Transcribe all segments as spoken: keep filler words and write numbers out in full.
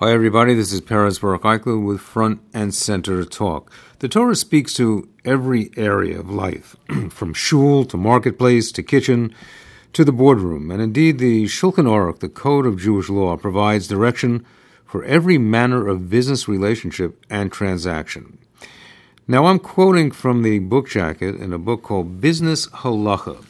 Hi, everybody. This is Peretz Baruch Eichler with Front and Center Talk. The Torah speaks to every area of life, from shul to marketplace to kitchen to the boardroom. And indeed, the Shulchan Aruch, the Code of Jewish Law, provides direction for every manner of business relationship and transaction. Now, I'm quoting from the book jacket in a book called Business Halacha.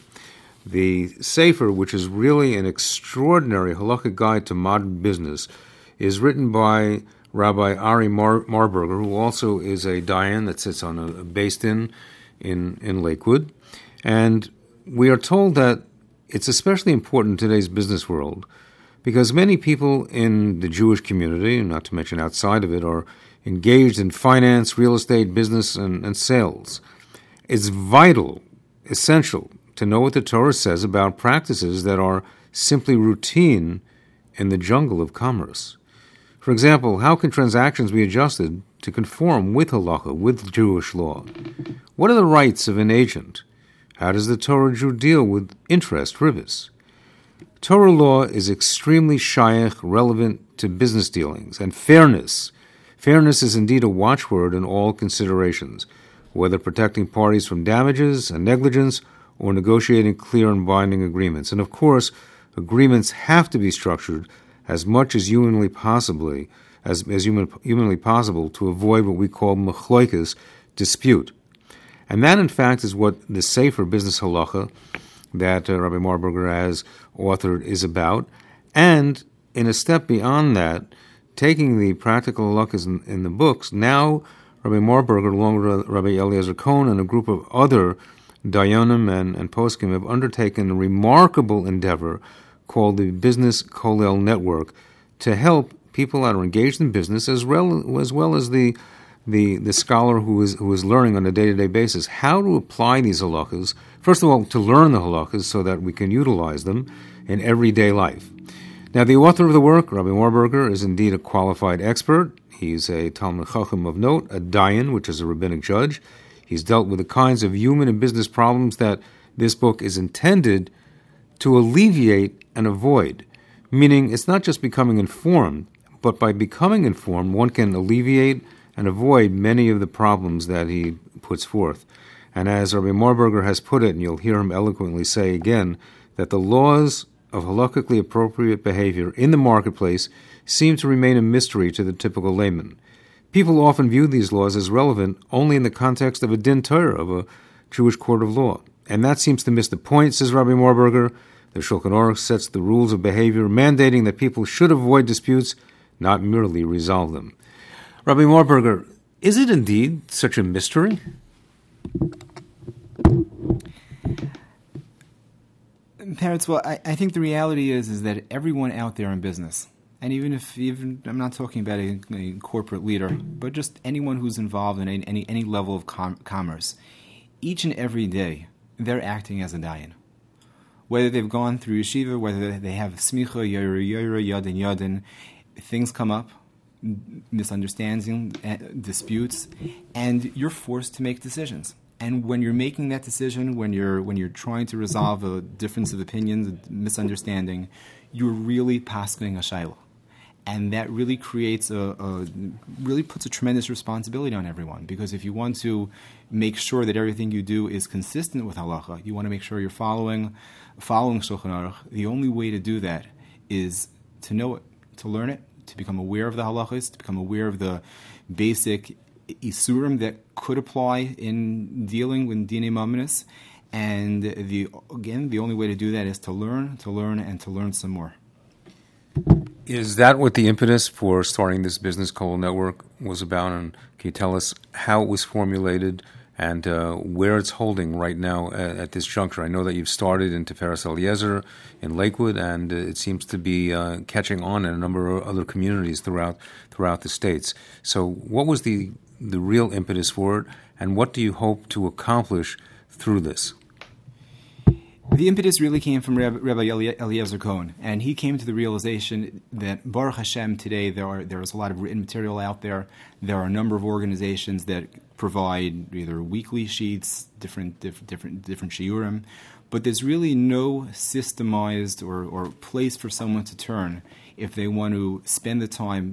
The Sefer, which is really an extraordinary halachic guide to modern business, is written by Rabbi Ari Mar- Marburger, who also is a dayan that sits on a, a based in, in in Lakewood. And we are told that it's especially important in today's business world because many people in the Jewish community, not to mention outside of it, are engaged in finance, real estate, business, and, and sales. It's vital, essential, to know what the Torah says about practices that are simply routine in the jungle of commerce. For example, how can transactions be adjusted to conform with halacha, with Jewish law? What are the rights of an agent? How does the Torah Jew deal with interest, ribis? Torah law is extremely shaykh, relevant to business dealings, and fairness. Fairness is indeed a watchword in all considerations, whether protecting parties from damages and negligence or negotiating clear and binding agreements. And of course, agreements have to be structured as much as humanly possibly as, as human, humanly possible to avoid what we call machloikas, dispute. And that, in fact, is what the Sefer Business Halacha that uh, Rabbi Marburger has authored is about. And in a step beyond that, taking the practical halachas in, in the books, now Rabbi Marburger, along with Rabbi Eliezer Cohen and a group of other dayanim and, and poskim, have undertaken a remarkable endeavor called the Business Kollel Network to help people that are engaged in business as well as, well as the, the the scholar who is who is learning on a day-to-day basis how to apply these halachas. First of all, to learn the halachas so that we can utilize them in everyday life. Now, the author of the work, Rabbi Marburger, is indeed a qualified expert. He's a Talmid Chacham of note, a dayan, which is a rabbinic judge. He's dealt with the kinds of human and business problems that this book is intended to alleviate and avoid, meaning it's not just becoming informed, but by becoming informed, one can alleviate and avoid many of the problems that he puts forth. And as Rabbi Marburger has put it, and you'll hear him eloquently say again, that the laws of halakhically appropriate behavior in the marketplace seem to remain a mystery to the typical layman. People often view these laws as relevant only in the context of a din Torah, of a Jewish court of law. And that seems to miss the point, says Rabbi Marburger. The Shulchan Aruch sets the rules of behavior, mandating that people should avoid disputes, not merely resolve them. Rabbi Marburger, is it indeed such a mystery? Parents, well, I, I think the reality is is that everyone out there in business, and even if even I'm not talking about a, a corporate leader, but just anyone who's involved in any any, any level of com- commerce, each and every day they're acting as a dayan. Whether they've gone through yeshiva, whether they have smicha, yora, yora, yadin, yadin, things come up, misunderstandings, disputes, and you're forced to make decisions. And when you're making that decision, when you're when you're trying to resolve a difference of opinions, a misunderstanding, you're really pasking a shayla. And that really creates a, a really puts a tremendous responsibility on everyone, because if you want to make sure that everything you do is consistent with halacha, you want to make sure you're following following Shulchan Aruch. The only way to do that is to know it, to learn it, to become aware of the halachas, to become aware of the basic isurim that could apply in dealing with dinei mamonos. And the again, the only way to do that is to learn, to learn, and to learn some more. Is that what the impetus for starting this Business Kollel Network was about? And can you tell us how it was formulated and uh, where it's holding right now at, at this juncture? I know that you've started in Tiferes Eliezer in Lakewood, and uh, it seems to be uh, catching on in a number of other communities throughout throughout the states. So what was the, the real impetus for it, and what do you hope to accomplish through this? The impetus really came from Rabbi Eliezer Cohen, and he came to the realization that Baruch Hashem today there are there is a lot of written material out there. There are a number of organizations that provide either weekly sheets, different different different, different shiurim, but there's really no systemized or, or place for someone to turn if they want to spend the time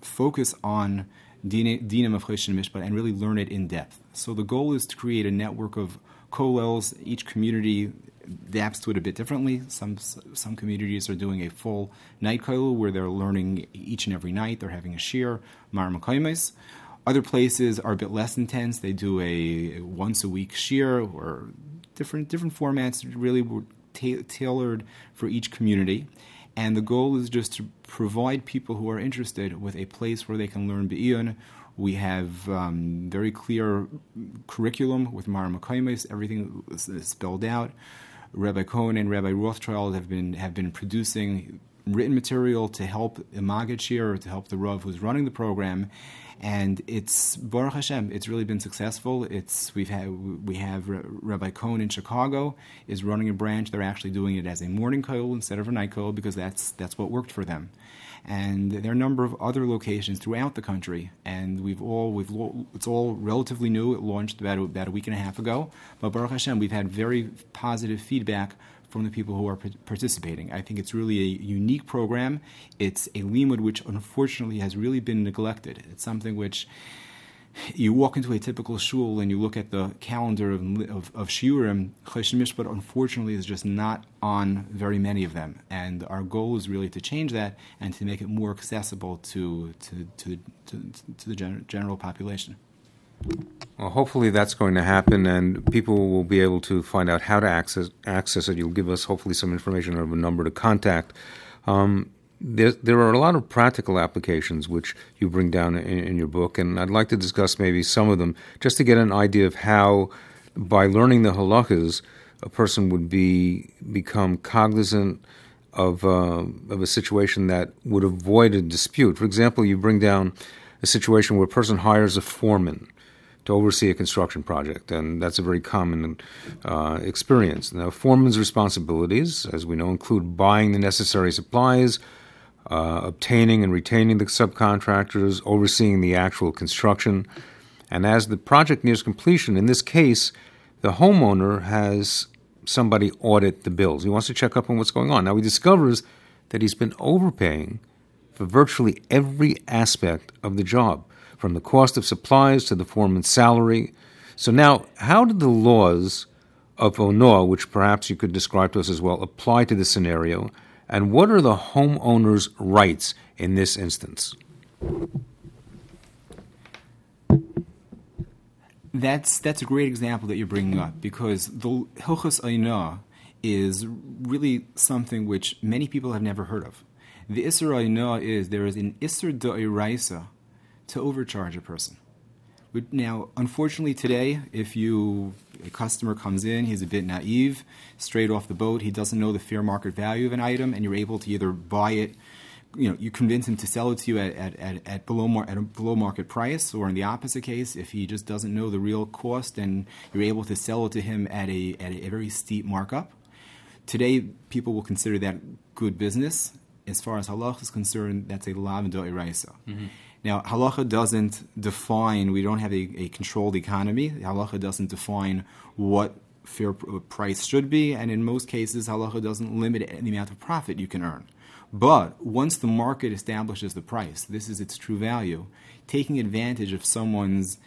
focus on dinim of Choshen Mishpat and really learn it in depth. So the goal is to create a network of kollels. Each community adapts to it a bit differently. Some some communities are doing a full night kollel where they're learning each and every night. They're having a shir, mar makaymes. Other places are a bit less intense. They do a once a week shir or different different formats really were ta- tailored for each community. And the goal is just to provide people who are interested with a place where they can learn Be'iyun. We have um, very clear curriculum with Mar Makaymes. Everything is spelled out. Rabbi Cohen and Rabbi Rothschild have been have been producing written material to help Imagad Shir, or to help the Rav who's running the program. And it's Baruch Hashem. It's really been successful. It's we've had we have Rabbi Cohen in Chicago is running a branch. They're actually doing it as a morning kollel instead of a night kollel because that's that's what worked for them. And there are a number of other locations throughout the country. And we've all we've it's all relatively new. It launched about about a week and a half ago. But Baruch Hashem, we've had very positive feedback from the people who are participating. I think it's really a unique program. It's a limud which unfortunately has really been neglected. It's something which you walk into a typical shul and you look at the calendar of of, of shiurim, Choshen Mishpat unfortunately is just not on very many of them. And our goal is really to change that and to make it more accessible to to to to, to the gen- general population. Well, hopefully that's going to happen, and people will be able to find out how to access access it. You'll give us hopefully some information of a number to contact. Um, there, there are a lot of practical applications which you bring down in, in your book, and I'd like to discuss maybe some of them just to get an idea of how, by learning the halachas, a person would be become cognizant of uh, of a situation that would avoid a dispute. For example, you bring down a situation where a person hires a foreman to oversee a construction project, and that's a very common uh, experience. Now, foreman's responsibilities, as we know, include buying the necessary supplies, uh, obtaining and retaining the subcontractors, overseeing the actual construction. And as the project nears completion, in this case, the homeowner has somebody audit the bills. He wants to check up on what's going on. Now, he discovers that he's been overpaying for virtually every aspect of the job, from the cost of supplies to the foreman's salary. So now, how did the laws of Onoah, which perhaps you could describe to us as well, apply to this scenario? And what are the homeowner's rights in this instance? That's that's a great example that you're bringing up, because the Hilchos Onoah is really something which many people have never heard of. The Isser Onoah is there is an Isser D'Oraisa to overcharge a person. But now, unfortunately today, if you a customer comes in, he's a bit naive, straight off the boat, he doesn't know the fair market value of an item, and you're able to either buy it, you know, you convince him to sell it to you at, at, at, at, below, mar- at a below market price, or in the opposite case, if he just doesn't know the real cost, and you're able to sell it to him at a at a very steep markup. Today, people will consider that good business. As far as halacha is concerned, that's a lav d'oraisa. Mm-hmm. Now, halacha doesn't define, we don't have a, a controlled economy. Halacha doesn't define what fair price should be, and in most cases, halacha doesn't limit the amount of profit you can earn. But once the market establishes the price, this is its true value, taking advantage of someone's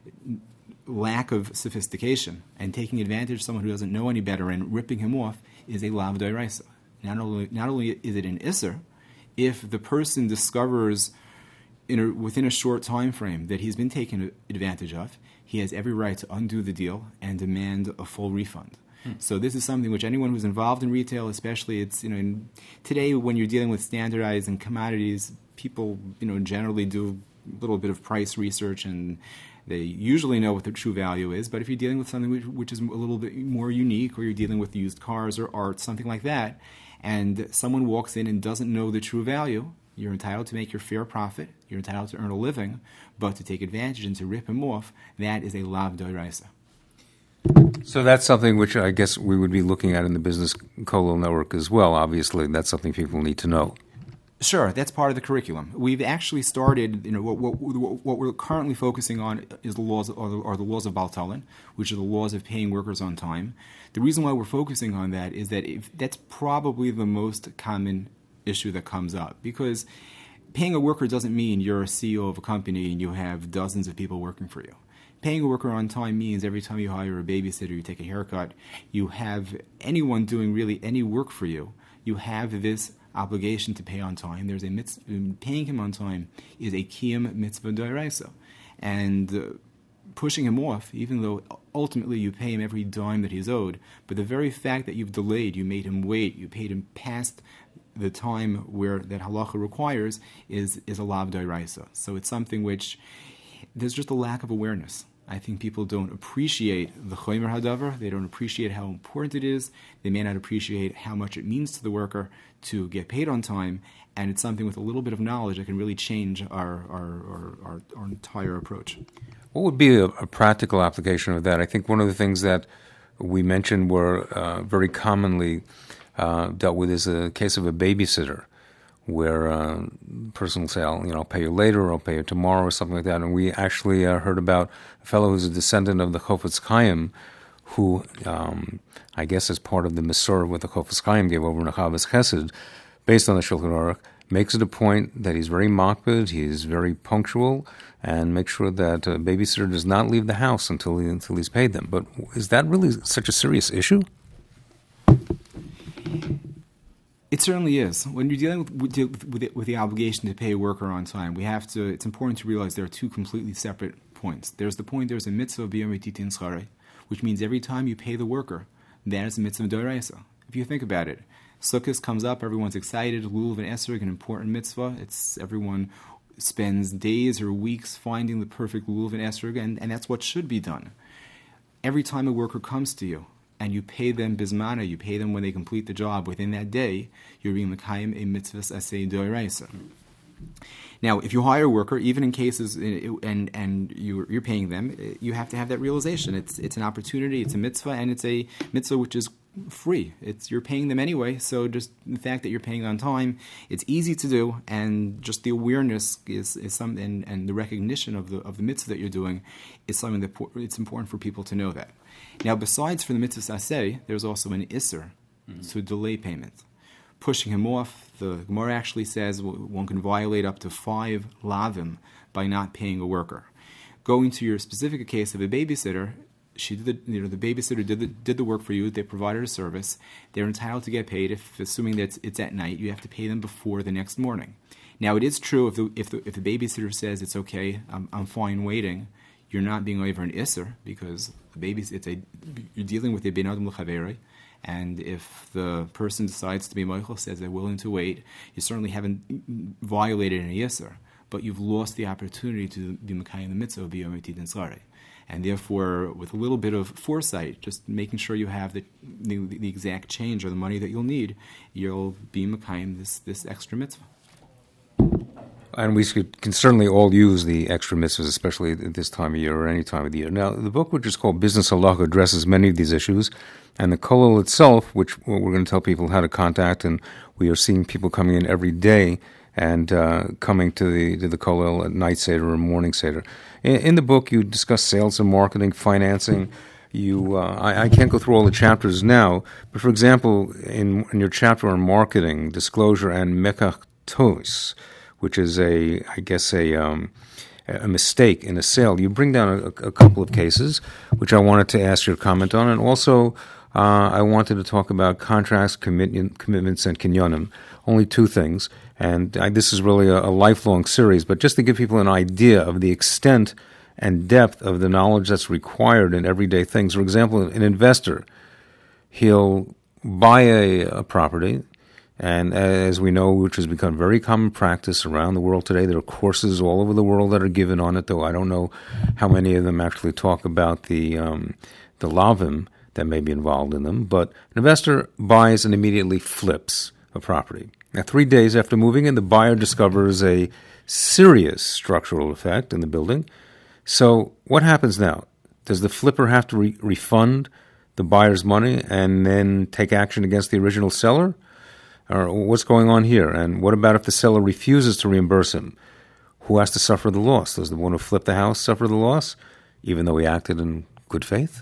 lack of sophistication and taking advantage of someone who doesn't know any better and ripping him off is a lav d'oraisa. Not only, not only is it an isser, if the person discovers in a, within a short time frame that he's been taken advantage of, he has every right to undo the deal and demand a full refund. Hmm. So this is something which anyone who's involved in retail, especially it's you know in, today when you're dealing with standardized and commodities, people you know generally do a little bit of price research and they usually know what the true value is. But if you're dealing with something which, which is a little bit more unique, or you're dealing with used cars or art, something like that, and someone walks in and doesn't know the true value, you're entitled to make your fair profit, you're entitled to earn a living, but to take advantage and to rip him off, that is a lav d'oraisa. So that's something which I guess we would be looking at in the Business Kollel Network as well. Obviously, that's something people need to know. Sure, that's part of the curriculum. We've actually started, you know, what, what, what we're currently focusing on is the laws, are the, are the laws of Baltalin, which are the laws of paying workers on time. The reason why we're focusing on that is that if, that's probably the most common issue that comes up, because paying a worker doesn't mean you're a C E O of a company and you have dozens of people working for you. Paying a worker on time means every time you hire a babysitter, you take a haircut, you have anyone doing really any work for you, you have this obligation to pay on time. There's a mitzvah, paying him on time is a kiyum mitzvah d'oraisa. And uh, pushing him off, even though ultimately you pay him every dime that he's owed, but the very fact that you've delayed, you made him wait, you paid him past the time where that halacha requires is, is a lav d'oraisa. So it's something which there's just a lack of awareness. I think people don't appreciate the chomer hadavar. They don't appreciate how important it is. They may not appreciate how much it means to the worker to get paid on time. And it's something with a little bit of knowledge that can really change our our, our, our, our entire approach. What would be a, a practical application of that? I think one of the things that we mentioned were uh, very commonly uh, dealt with is a case of a babysitter, where uh, the person will say, I'll, you know, I'll pay you later, or I'll pay you tomorrow, or something like that. And we actually uh, heard about a fellow who's a descendant of the Chofetz Chaim, who, um, I guess as part of the Masorah what the Chofetz Chaim gave over in Achavas Chesed, based on the Shulchan Aruch, makes it a point that he's very makpid, he's very punctual, and makes sure that a babysitter does not leave the house until he, until he's paid them. But is that really such a serious issue? It certainly is. When you're dealing with, with, with, the, with the obligation to pay a worker on time, we have to. It's important to realize there are two completely separate points. There's the point there's a mitzvah b'yom titin schare, which means every time you pay the worker, that is a mitzvah d'oraisa. If you think about it, Sukkot comes up, everyone's excited. Lulav and Esrog, an important mitzvah. It's everyone spends days or weeks finding the perfect Lulav and Esrog, and, and that's what should be done. Every time a worker comes to you, and you pay them bismana, you pay them when they complete the job within that day, you're being l'kayim a mitzvahs aseh d'oraisa. Now, if you hire a worker, even in cases, and and you're, you're paying them, you have to have that realization. It's it's an opportunity, it's a mitzvah, and it's a mitzvah which is free. It's you're paying them anyway, so just the fact that you're paying on time, it's easy to do, and just the awareness is is something, and, and the recognition of the of the mitzvah that you're doing is something that it's important for people to know that. Now, besides for the mitzvah aseh, there's also an isser, mm-hmm. to delay payment. Pushing him off, the Gemara actually says one can violate up to five lavim by not paying a worker. Going to your specific case of a babysitter, she did the, you know, the babysitter did the, did the work for you, they provided a service, they're entitled to get paid. If, assuming that it's, it's at night, you have to pay them before the next morning. Now, it is true if the, if the, if the babysitter says, it's okay, I'm, I'm fine waiting, you're not being over an isser, because the baby's, it's a, you're dealing with a ben adam l'chaveri, and if the person decides to be Michael, says they're willing to wait, you certainly haven't violated an isser, but you've lost the opportunity to be Mekayim the mitzvah of b'yom titin schare. And therefore, with a little bit of foresight, just making sure you have the, the, the exact change or the money that you'll need, you'll be Mekayim this, this extra mitzvah. And we should, can certainly all use the extra mitzvahs, especially at this time of year or any time of the year. Now, the book, which is called Business Halacha, addresses many of these issues, and the kollel itself, which we're going to tell people how to contact, and we are seeing people coming in every day and uh, coming to the to the kollel at night seder or morning seder. In, in the book, you discuss sales and marketing, financing. You, uh, I, I can't go through all the chapters now, but for example, in, in your chapter on marketing, disclosure, and mekach tos, which is a, I guess, a um, a mistake in a sale. You bring down a, a couple of cases, which I wanted to ask your comment on, and also uh, I wanted to talk about contracts, commit, commitments, and kinyonim. Only two things, and I, this is really a, a lifelong series, but just to give people an idea of the extent and depth of the knowledge that's required in everyday things. For example, an investor, he'll buy a, a property, and as we know, which has become very common practice around the world today, there are courses all over the world that are given on it, though I don't know how many of them actually talk about the um, the lavim that may be involved in them. But an investor buys and immediately flips a property. Now, three days after moving in, the buyer discovers a serious structural defect in the building. So what happens now? Does the flipper have to re- refund the buyer's money and then take action against the original seller? Or what's going on here? And what about if the seller refuses to reimburse him? Who has to suffer the loss? Does the one who flipped the house suffer the loss, even though he acted in good faith?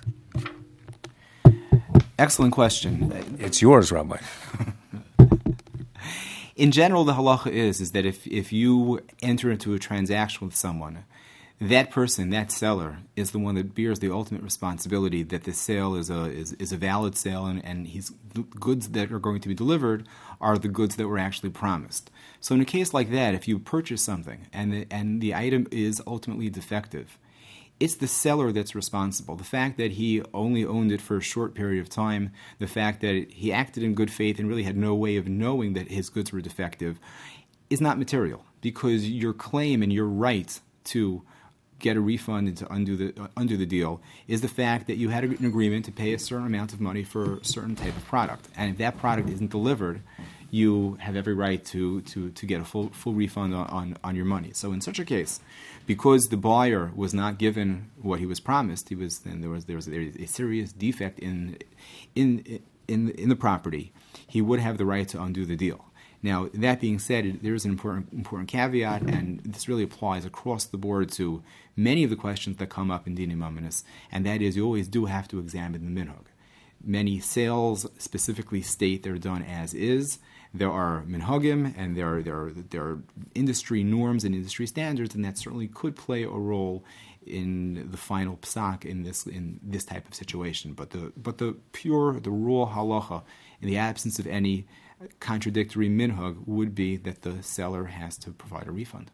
Excellent question. It's yours, Rabbi. In general, the halacha is is that if, if you enter into a transaction with someone, that person, that seller, is the one that bears the ultimate responsibility that the sale is a is, is a valid sale, and, and his the goods that are going to be delivered are the goods that were actually promised. So in a case like that, if you purchase something and the, and the item is ultimately defective, it's the seller that's responsible. The fact that he only owned it for a short period of time, the fact that he acted in good faith and really had no way of knowing that his goods were defective, is not material, because your claim and your right to get a refund and to undo the uh, undo the deal is the fact that you had an agreement to pay a certain amount of money for a certain type of product, and if that product isn't delivered, you have every right to to, to get a full full refund on, on, on your money. So in such a case, because the buyer was not given what he was promised, he was and there was there was a serious defect in in in in the property, he would have the right to undo the deal. Now, that being said, there is an important important caveat, and this really applies across the board to many of the questions that come up in Dinei Mamonos, and that is you always do have to examine the minhag. Many sales specifically state they're done as is. There are minhagim, and there are, there are, there are industry norms and industry standards, and that certainly could play a role in the final psak in this in this type of situation. But the but the pure, the raw halacha, in the absence of any contradictory minhag, would be that the seller has to provide a refund.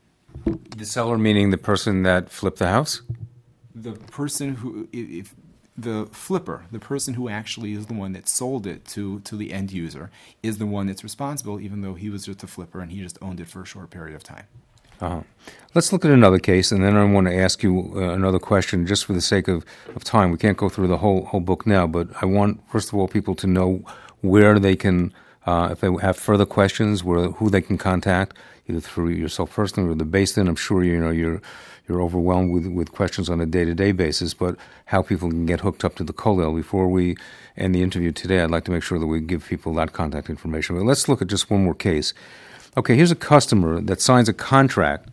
The seller meaning the person that flipped the house? The person who, if the flipper, the person who actually is the one that sold it to, to the end user, is the one that's responsible, even though he was just a flipper and he just owned it for a short period of time. Uh-huh. Let's look at another case, and then I want to ask you uh, another question, just for the sake of, of time. We can't go through the whole whole book now, but I want, first of all, people to know where they can, uh, if they have further questions, where who they can contact, either through yourself personally or the Beis Din. I'm sure you know you're you're overwhelmed with, with questions on a day-to-day basis, but how people can get hooked up to the Kollel. Before we end the interview today, I'd like to make sure that we give people that contact information. But let's look at just one more case. Okay, here's a customer that signs a contract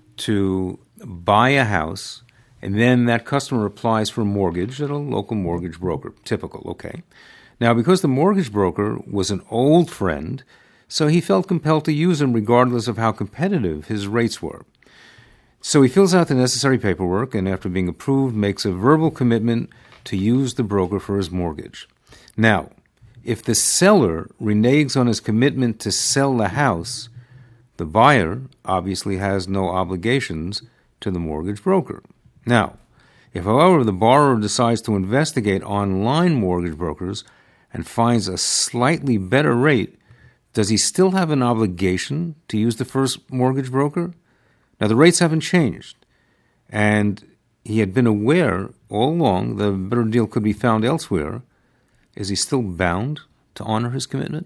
to buy a house, and then that customer applies for a mortgage at a local mortgage broker. Typical, okay. Now, because the mortgage broker was an old friend, so he felt compelled to use him regardless of how competitive his rates were. So he fills out the necessary paperwork, and after being approved, makes a verbal commitment to use the broker for his mortgage. Now, if the seller reneges on his commitment to sell the house, the buyer obviously has no obligations to the mortgage broker. Now, if, however, the borrower decides to investigate online mortgage brokers and finds a slightly better rate, does he still have an obligation to use the first mortgage broker? Now, the rates haven't changed, and he had been aware all along the better deal could be found elsewhere. Is he still bound to honor his commitment?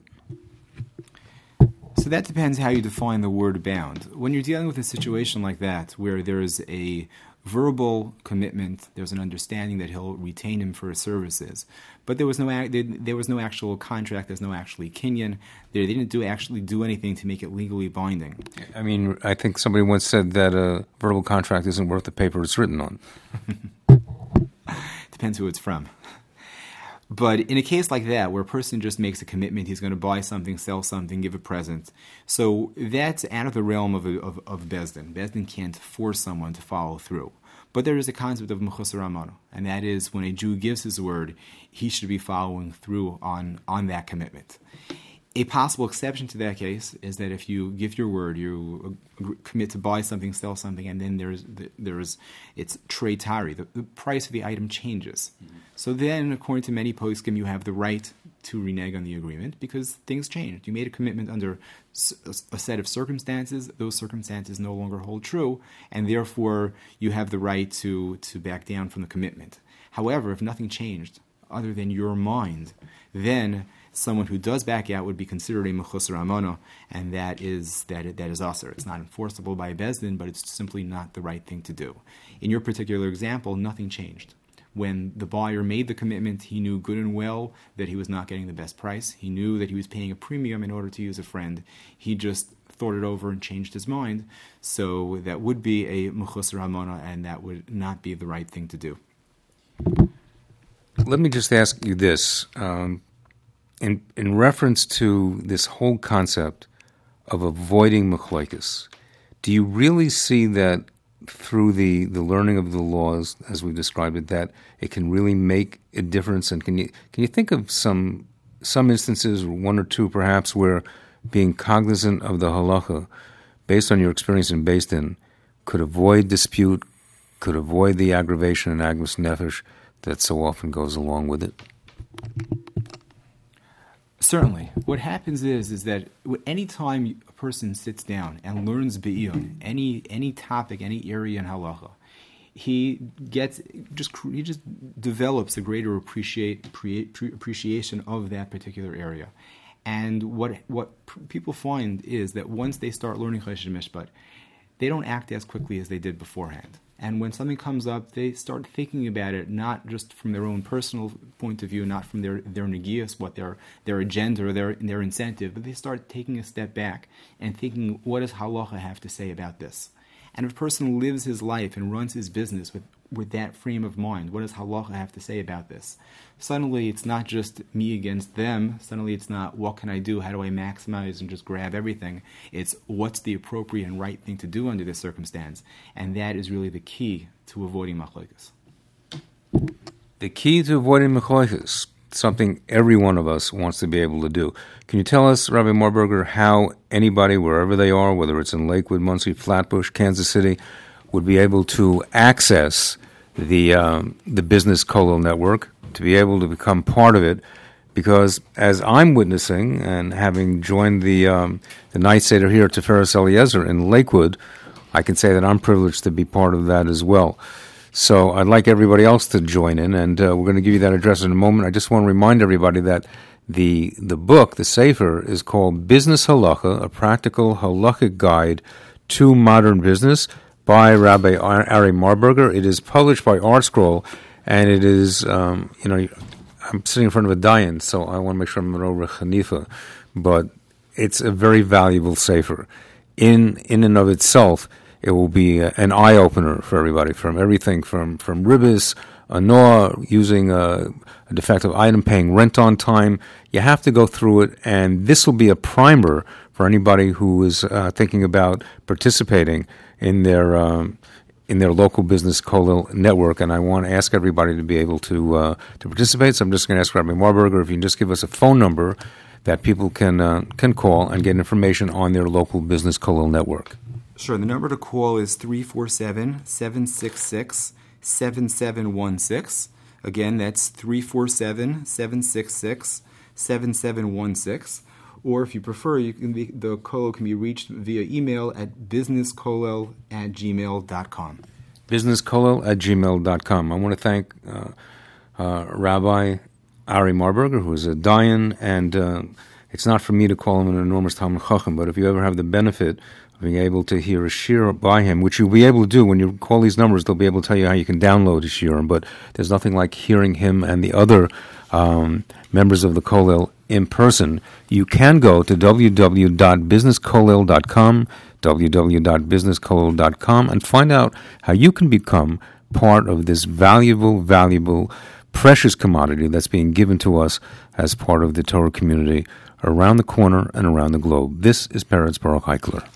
So that depends how you define the word bound. When you're dealing with a situation like that, where there's a verbal commitment, there's an understanding that he'll retain him for his services, but there was no there was no actual contract, there's no actually kinyan, they didn't do actually do anything to make it legally binding. I mean, I think somebody once said that a verbal contract isn't worth the paper it's written on. Depends who it's from. But in a case like that, where a person just makes a commitment, he's going to buy something, sell something, give a present, so that's out of the realm of of, of Beis Din. Beis Din can't force someone to follow through. But there is a concept of mechusar amana, and that is when a Jew gives his word, he should be following through on, on that commitment. A possible exception to that case is that if you give your word, you commit to buy something, sell something, and then there's there's it's trei tari, the, the price of the item changes. Mm-hmm. So then, according to many poskim, you have the right to renege on the agreement because things changed. You made a commitment under a set of circumstances; those circumstances no longer hold true, and therefore you have the right to to back down from the commitment. However, if nothing changed other than your mind, then someone who does back out would be considered a mechusar amana, and that is that that is aser. It's not enforceable by Beis Din, but it's simply not the right thing to do. In your particular example, nothing changed. When the buyer made the commitment, he knew good and well that he was not getting the best price. He knew that he was paying a premium in order to use a friend. He just thought it over and changed his mind. So that would be a mechusar amana, and that would not be the right thing to do. Let me just ask you this. Um, In in reference to this whole concept of avoiding machlokes. Do you really see that through the, the learning of the laws, as we described it, that it can really make a difference? And can you can you think of some some instances, one or two perhaps, where being cognizant of the halacha, based on your experience in Beis Din, could avoid dispute, could avoid the aggravation and agus nefesh that so often goes along with it? Certainly. What happens is is that any time a person sits down and learns be'iyun, any any topic, any area in halacha, he gets just he just develops a greater appreciate appreciation of that particular area. And what what people find is that once they start learning Choshen Mishpat, they don't act as quickly as they did beforehand. And when something comes up, they start thinking about it not just from their own personal point of view, not from their their negias, what their their agenda or their their incentive, but they start taking a step back and thinking, what does halacha have to say about this? And if a person lives his life and runs his business with, with that frame of mind, what does halacha have to say about this? Suddenly it's not just me against them. Suddenly it's not, what can I do? How do I maximize and just grab everything? It's what's the appropriate and right thing to do under this circumstance. And that is really the key to avoiding machlokes. The key to avoiding machlokes, something every one of us wants to be able to do. Can you tell us, Rabbi Marburger, how anybody, wherever they are, whether it's in Lakewood, Muncie, Flatbush, Kansas City, would be able to access the um, the Business Kollel Network, to be able to become part of it? Because as I'm witnessing and having joined the um, the Night Seder here at Tiferes Eliezer in Lakewood, I can say that I'm privileged to be part of that as well. So I'd like everybody else to join in, and uh, we're going to give you that address in a moment. I just want to remind everybody that the the book, the Sefer, is called Business Halacha, a practical halachic guide to modern business by Rabbi Ari Marburger. It is published by ArtScroll, and it is, um, you know, I'm sitting in front of a dayan, so I want to make sure I'm an over Hanifa, but it's a very valuable Sefer. In, in and of itself, it will be an eye-opener for everybody, from everything from, from ribis, anoah, using a, a defective item, paying rent on time. You have to go through it, and this will be a primer for anybody who is uh, thinking about participating in their um, in their local business kollel network. And I want to ask everybody to be able to uh, to participate. So I'm just going to ask Rabbi Marburger if you can just give us a phone number that people can uh, can call and get information on their local business kollel network. Sure. The number to call is three four seven, seven six six, seven seven one six. Again, that's three four seven, seven six six, seven seven one six. Or if you prefer, you can be, the kollel can be reached via email at businesskollel at gmail dot com. businesskollel at gmail dot com. I want to thank uh, uh, Rabbi Ari Marburger, who is a dayan, and uh, it's not for me to call him an enormous Talmid Chacham, but if you ever have the benefit of being able to hear a shir by him, which you'll be able to do when you call these numbers, they'll be able to tell you how you can download a shir, but there's nothing like hearing him and the other um, members of the kollel in person. You can go to w w w dot business kollel dot com, w w w dot business kollel dot com, and find out how you can become part of this valuable, valuable, precious commodity that's being given to us as part of the Torah community around the corner and around the globe. This is Peretz Baruch Eichler.